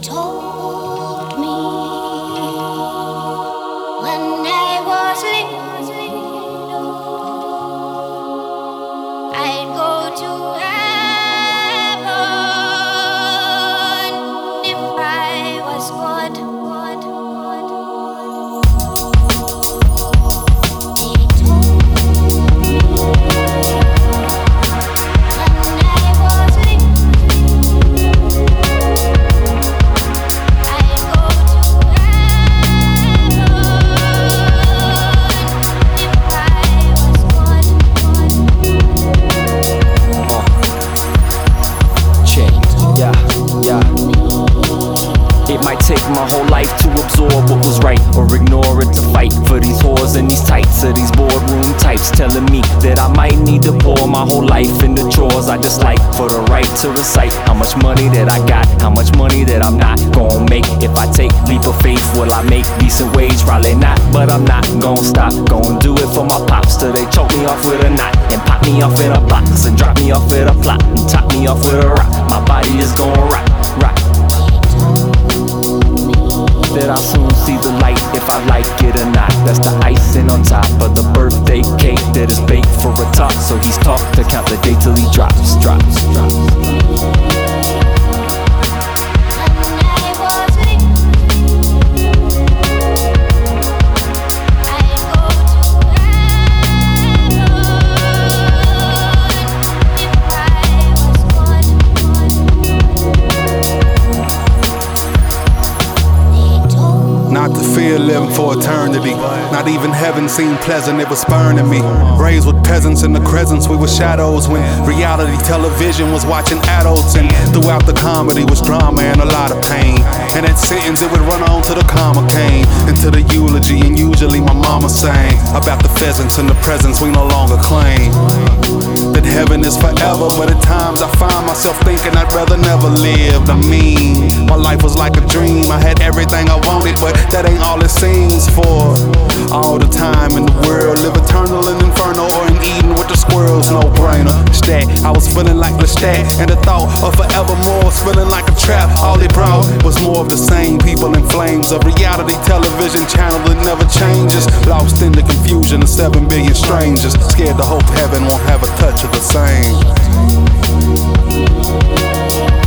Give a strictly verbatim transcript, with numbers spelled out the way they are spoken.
told me when I was little I'd go to heaven if I was good. They told me when I was little I'd go to heaven if I was good. Chained, yeah, yeah. It might take my whole life to absorb what was right, or ignore it to fight for these whores and these tights, or these boardroom types telling me that I might need to pour my whole life into chores I dislike for the right to recite how much money that I got, how much money that I'm not gonna make. If I take leap of faith, will I make decent wage? Probably not, but I'm not gonna stop. Gonna do it for my pops till they choke me off with a knot and pop me off in a box and drop me off with a plot and top me off with a rock. My body is gonna rock, rock. That I'll soon see the light if I like it or not. That's the icing on top of the birthday cake that is baked for a talk. So he's taught to count the day till he drops, drops, drops. Not to fear living for eternity. Not even heaven seemed pleasant, it was burning me. Raised with peasants in the crescents, we were shadows when reality television was watching adults. And throughout the comedy was drama and a lot of pain. And that sentence, it would run on to the comma came into the eulogy, and usually my mama sang about the pheasants and the presents we no longer claim. That heaven is forever, but at times I find myself thinking I'd rather never live. I mean, my life was like a dream. I had everything I wanted, but that ain't all it seems for. All the time in the world, live eternal in Inferno or in Eden with the squirrels, no brainer. Stat, I was feeling like Lestat, and the thought of forevermore was feeling like a trap. All it brought was more of the same people in flames. A reality television channel that never changes. Lost in the confusion of seven billion strangers. Scared to hope heaven won't have a touch of the same.